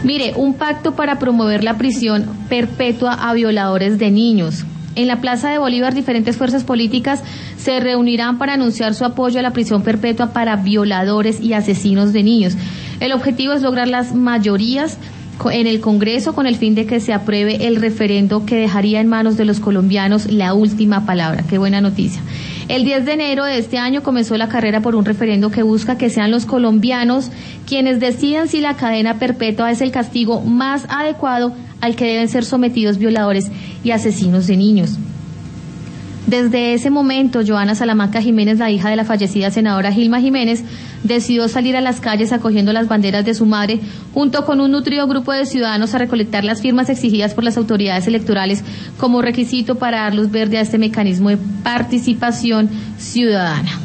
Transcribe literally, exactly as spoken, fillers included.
Mire, un pacto para promover la prisión perpetua a violadores de niños. En la Plaza de Bolívar, diferentes fuerzas políticas se reunirán para anunciar su apoyo a la prisión perpetua para violadores y asesinos de niños. El objetivo es lograr las mayorías en el Congreso con el fin de que se apruebe el referendo que dejaría en manos de los colombianos la última palabra. Qué buena noticia. El diez de enero de este año comenzó la carrera por un referendo que busca que sean los colombianos quienes decidan si la cadena perpetua es el castigo más adecuado al que deben ser sometidos violadores y asesinos de niños. Desde ese momento, Joana Salamanca Jiménez, la hija de la fallecida senadora Gilma Jiménez, decidió salir a las calles acogiendo las banderas de su madre, junto con un nutrido grupo de ciudadanos, a recolectar las firmas exigidas por las autoridades electorales como requisito para dar luz verde a este mecanismo de participación ciudadana.